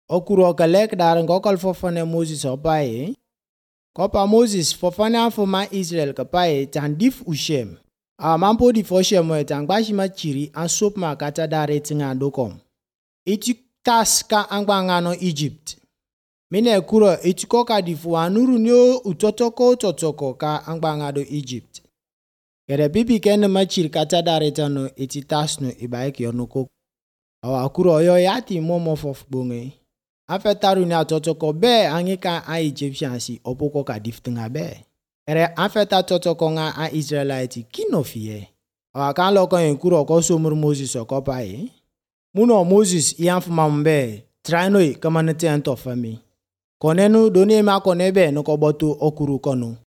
Okuro kalek dar ngokal fofane Moses opaye. Kopa Moses fofane afoma Israel kapaye tandif ushem. Mampo di foshem we tangbashi machiri ansop makata dare tinga dokom. Iti tas ka angbangano Egypt. Mine kuro itikoka difu anuru nyo utotoko ka angbangado Egypt. Kere bibi kene machiri kata dare tano iti tas no ibaiki onoko. Awa kuro yo yati momo fof bonge. Afetaru ni atotoko be angika a Egyptiansi opoko ka diftinga be. Ere afeta totoko nga a Israelite kinofie. Awa kan loko kuro ko somur Moses okopaye. Muno Moses iyanfuma mbe trainoi kamanete antofami. Konenu doni ma konebe no kobotu okuru kono.